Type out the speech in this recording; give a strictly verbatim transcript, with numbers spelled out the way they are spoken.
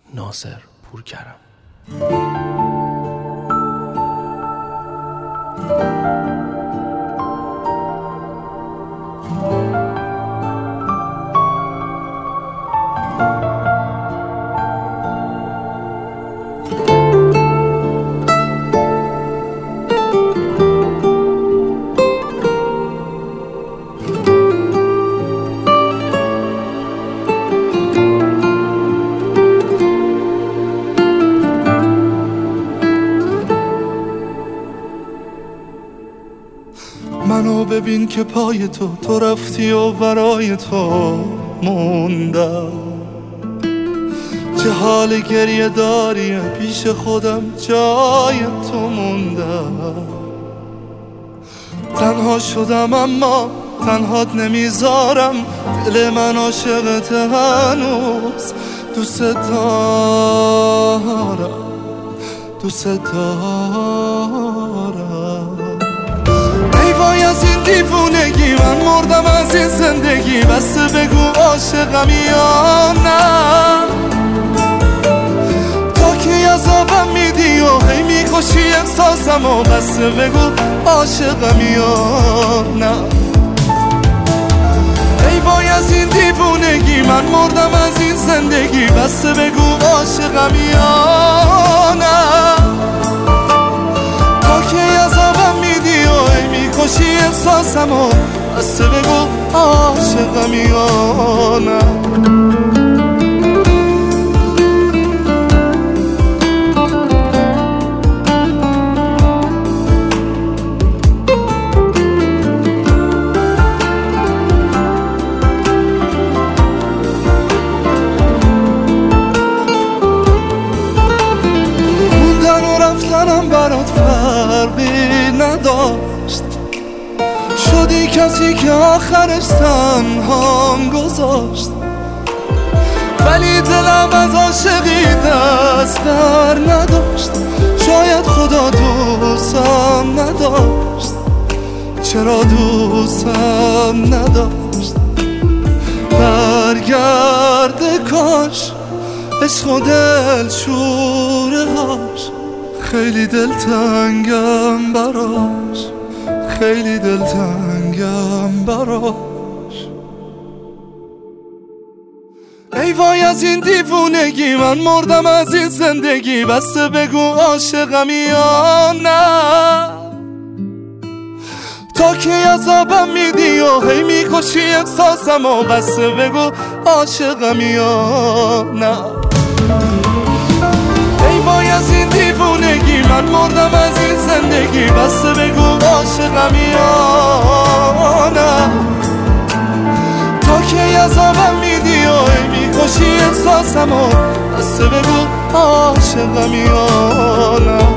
ناصر پورکرم. منو ببین که پای تو تو رفتی و برای تو موندم، چه حال گریه داری پیش خودم جای تو موندم. تنها شدم اما تنهات نمیذارم، دل من عاشقت هنوز، دوست دارم دوست دارم. ای وای از این دیوونگی، من مردم از این زندگی، بس بگو عاشقم یا نه. تا کی عذابم میدی و هی میکشی احساسم و بس بگو عاشقم یا نه. ای وای از این دیوونگی، من مردم از این زندگی، بس بگو عاشقم یا نه. تا کی عذابم میدی و هی میکشی احساسم و بس بگو عاشقم یا نه. برات فرقی نداشت، شدی کسی که آخرش تنهام گذاشت. ولی دلم از عاشقی دست در نداشت، شاید خدا دوستم نداشت. چرا دوستم نداشت؟ برگرده کاش عشق و دل شوره هاش، خیلی دلتنگم براش، خیلی دلتنگم براش. ای وای از این دیوونگی، من مردم از این زندگی، بس بگو عاشقم یا نه. تا کی عذابم میدی و هی میکشی احساسم و بس بگو عاشقم یا نه. ای وای از این دیوونگی، من مردم از این زندگی، بس بگو عاشقم یا نه. تا کی عذابم میدی و هی میکشی احساسم و بس بگو عاشقم یا نه.